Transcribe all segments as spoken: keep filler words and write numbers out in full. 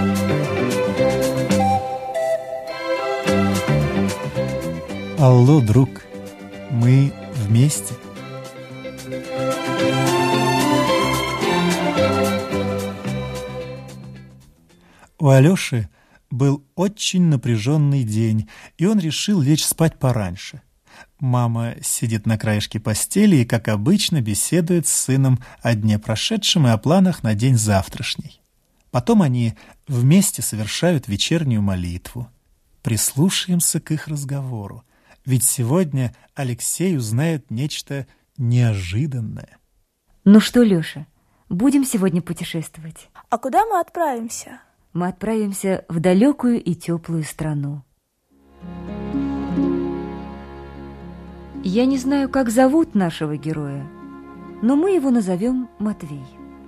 Алло, друг, мы вместе. У Алёши был очень напряженный день, и он решил лечь спать пораньше. Мама сидит на краешке постели и, как обычно, беседует с сыном о дне прошедшем и о планах на день завтрашний. Потом они вместе совершают вечернюю молитву. Прислушаемся к их разговору, ведь сегодня Алексей узнает нечто неожиданное. Ну что, Лёша, будем сегодня путешествовать? А куда мы отправимся? Мы отправимся в далекую и теплую страну. Я не знаю, как зовут нашего героя, но мы его назовем Матвей.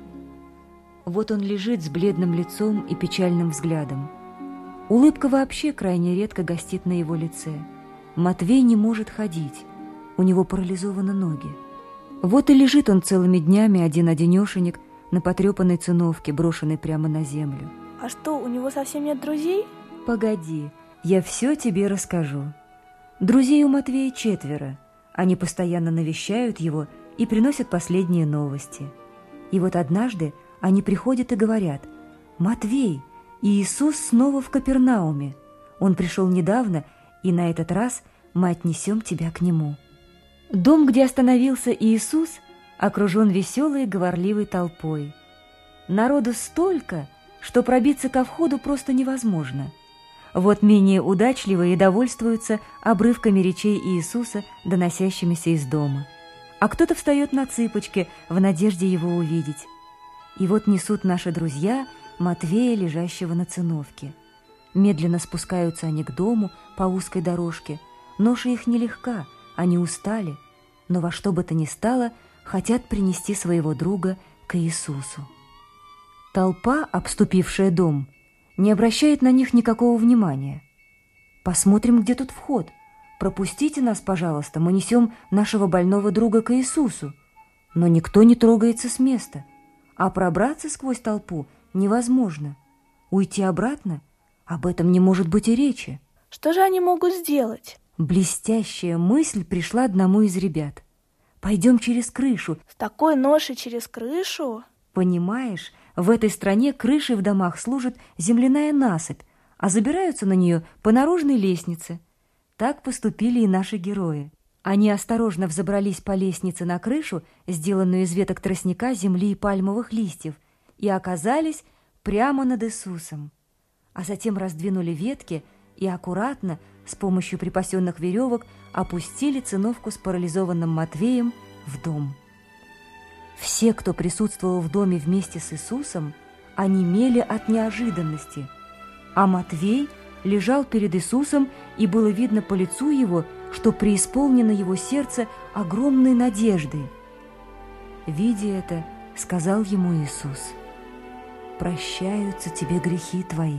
Вот он лежит с бледным лицом и печальным взглядом. Улыбка вообще крайне редко гостит на его лице. Матвей не может ходить, у него парализованы ноги. Вот и лежит он целыми днями один-одинешенек на потрепанной циновке, брошенной прямо на землю. А что, у него совсем нет друзей? Погоди, я все тебе расскажу. Друзей у Матвея четверо. Они постоянно навещают его и приносят последние новости. И вот однажды они приходят и говорят: «Матвей, Иисус снова в Капернауме. Он пришел недавно, и на этот раз мы отнесем тебя к нему». Дом, где остановился Иисус, окружен веселой говорливой толпой. Народу столько, что пробиться ко входу просто невозможно. Вот менее удачливые довольствуются обрывками речей Иисуса, доносящимися из дома. А кто-то встает на цыпочки в надежде его увидеть. И вот несут наши друзья Матвея, лежащего на циновке. Медленно спускаются они к дому по узкой дорожке. Ноша их нелегка, они устали, но во что бы то ни стало хотят принести своего друга к Иисусу. Толпа, обступившая дом, не обращает на них никакого внимания. «Посмотрим, где тут вход. Пропустите нас, пожалуйста, мы несем нашего больного друга к Иисусу». Но никто не трогается с места, а пробраться сквозь толпу невозможно. Уйти обратно? Об этом не может быть и речи. Что же они могут сделать? Блестящая мысль пришла одному из ребят. «Пойдем через крышу». С такой ношей через крышу? Понимаешь, в этой стране крышей в домах служит земляная насыпь, а забираются на нее по наружной лестнице. Так поступили и наши герои. Они осторожно взобрались по лестнице на крышу, сделанную из веток тростника, земли и пальмовых листьев, и оказались прямо над Иисусом. А затем раздвинули ветки и аккуратно, с помощью припасенных веревок, опустили циновку с парализованным Матвеем в дом. Все, кто присутствовал в доме вместе с Иисусом, онемели от неожиданности, а Матвей лежал перед Иисусом, и было видно по лицу его, что преисполнено его сердце огромной надеждой. Видя это, сказал ему Иисус: «Прощаются тебе грехи твои».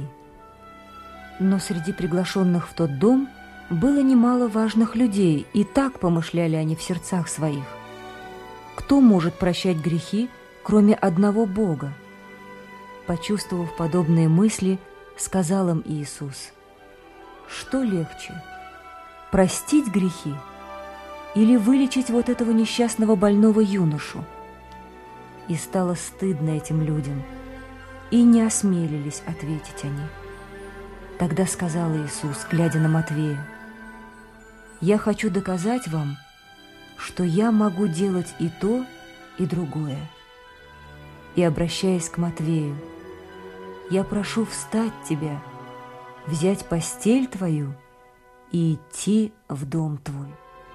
Но среди приглашенных в тот дом было немало важных людей, и так помышляли они в сердцах своих: кто может прощать грехи, кроме одного Бога? Почувствовав подобные мысли, сказал им Иисус: что легче, простить грехи или вылечить вот этого несчастного больного юношу? И стало стыдно этим людям, и не осмелились ответить они. Тогда сказал Иисус, глядя на Матвея: «Я хочу доказать вам, что я могу делать и то, и другое». И, обращаясь к Матвею: «Я прошу встать тебя, взять постель твою и идти в дом твой».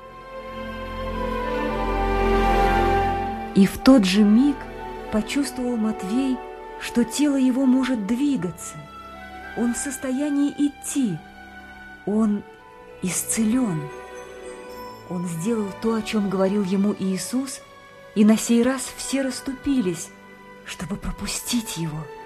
И в тот же миг почувствовал Матвей, что тело его может двигаться. Он в состоянии идти. Он исцелен. Он сделал то, о чем говорил ему Иисус, и на сей раз все расступились, чтобы пропустить его.